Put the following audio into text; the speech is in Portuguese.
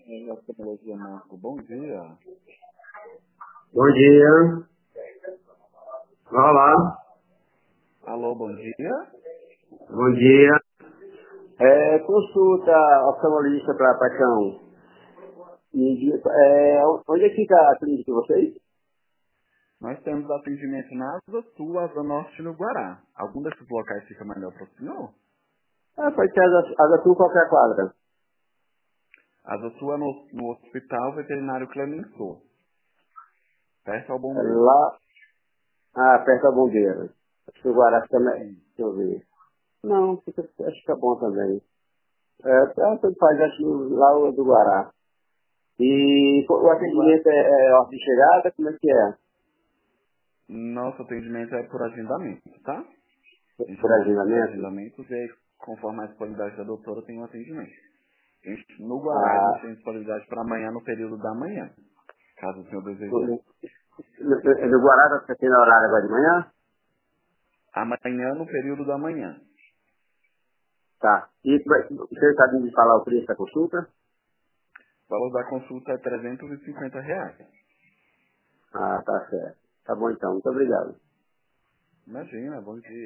Tecnologia Marco, bom dia. Bom dia. Olá. Alô, bom dia. Bom dia. Consulta oftalmologista para Paixão. Onde é que fica a clínica de vocês? Nós temos atendimento na Asa Sul, Asa Norte e no Guará. Algum desses locais fica melhor para o senhor? Pode ser Asa Sul, qualquer quadra. Asa Sul é no Hospital Veterinário Clemenceau, perto ao É bombeiro. lá, perto da Bombeira. Acho que o Guará também. Sim. Deixa eu ver. Não, acho que fica bom também. Tanto faz, acho que lá o do Guará. E o No Guará, atendimento é ordem de chegada? Como é que é? nosso atendimento é por agendamento, tá? A gente Por monitora os agendamento? agendamentos e aí, conforme a disponibilidade da doutora, tem um atendimento. No Guará, a gente Ah, tem disponibilidade para amanhã no período da manhã, caso o senhor deseje. no Guará está tendo horário agora de manhã? Amanhã no período da manhã. Tá. E você sabe me falar o preço da consulta? O valor da consulta é R$ 350. Tá certo. Tá bom então. Muito obrigado. Imagina, bom dia.